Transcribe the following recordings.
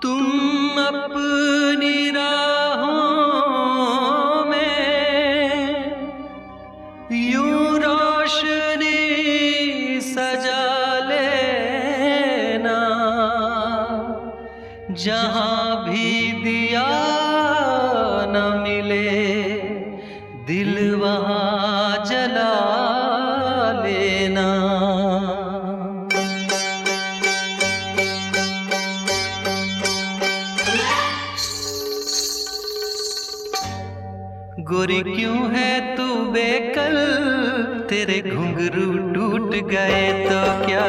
तुम अपनी राहों में यूं रोशनी सजा लेना, जहां भी दिया न मिले दिल वहां जला लेना। गोरी क्यों है तू बेकल, तेरे घुंघरू टूट गए तो क्या।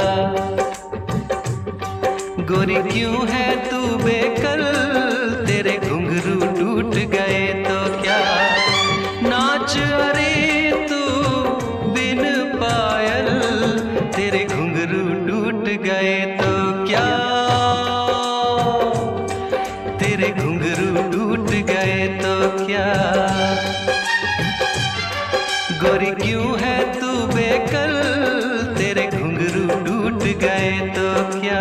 गोरी क्यों है तू बेकल, तेरे घुंघरू टूट गए तो क्या। नाच अरे तू बिन पायल, तेरे घुंघरू टूट गए तो क्या। तेरे घुंघरू टूट गए तो क्या। गोरी क्यों है तू बेकल, तेरे घुंघरू टूट गए तो क्या।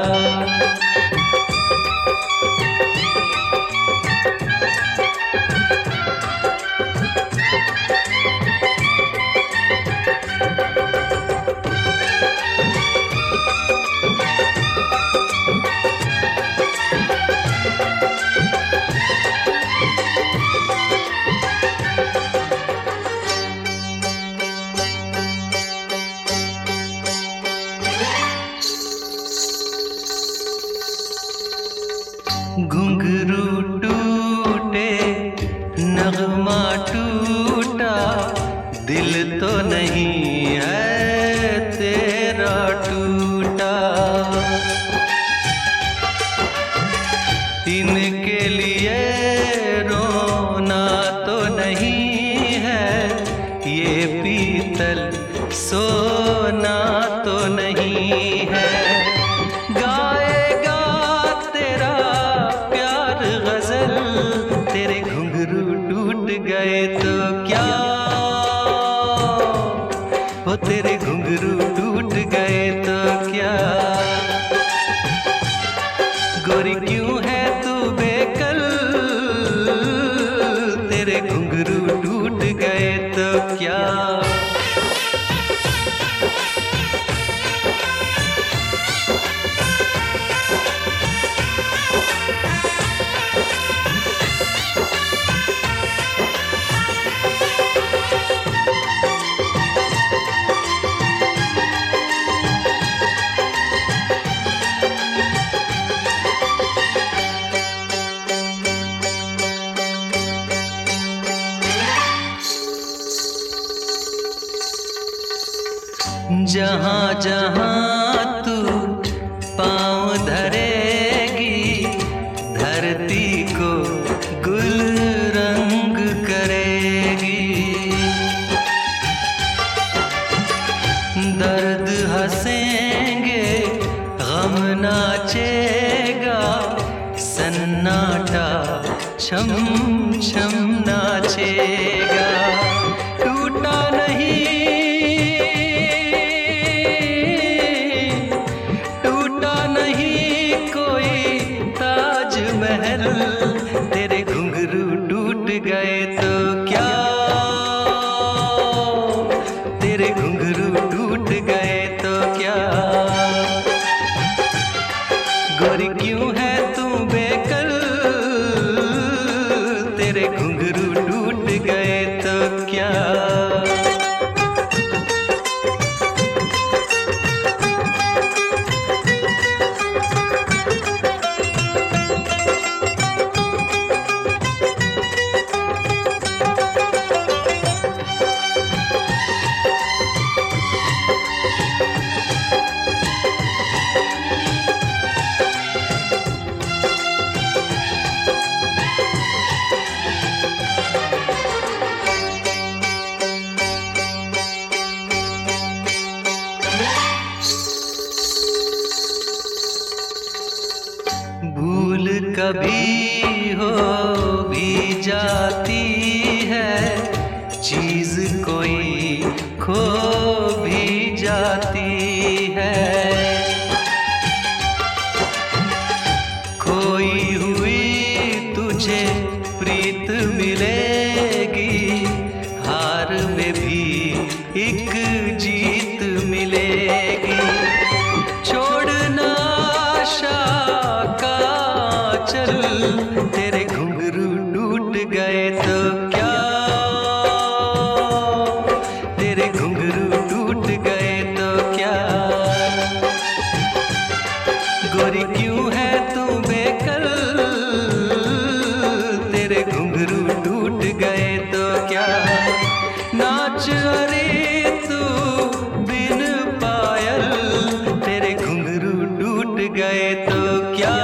घुंघरू टूटे नगमा टूटा, दिल तो नहीं है तेरा टूटा। इनके लिए रोना तो नहीं है, ये पीतल सोना तो नहीं है। गाएगा तेरा प्यार गजल, तेरे घुंघरू टूट गए तो क्या। हो तेरे घुंघरू टूट गए तो क्या। गोरी क्यों है तू बेकल, तेरे घुंघरू टूट गए तो क्या। जहाँ जहाँ तू पाँव धरेगी, धरती को गुल रंग करेगी। दर्द हंसेंगे गम नाचेगा, सन्नाटा छम छम नाचेगा। टूटा नहीं महल, तेरे घुंघरू टूट गए तो क्या। तेरे घुंघरू टूट गए तो क्या। गोरी क्यों है तू बेकल, तेरे घुंघरू टूट गए तो क्या। भूल कभी हो भी जाती है, चीज कोई खो भी जाती है। एक जीत मिलेगी। छोड़ना आशा का चल, तेरे घुंघरू टूट गए तो क्या, तेरे घुंघरू टूट गए तो क्या। गोरी क्यों है तू बेकल, तेरे घुंघरू टूट गए तो क्या। नाच अरे तू बिन पायल, तेरे घुंघरू टूट गए तो क्या,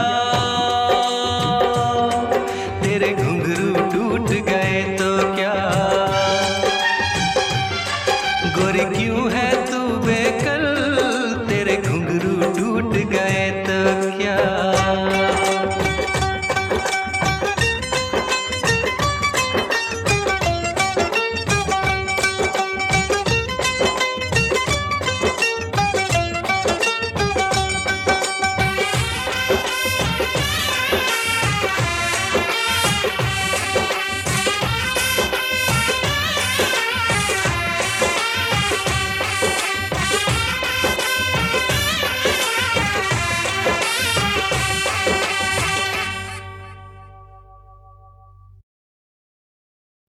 तेरे घुंघरू टूट गए तो क्या। गोरी क्यों है तू बेकल, तेरे घुंघरू टूट गए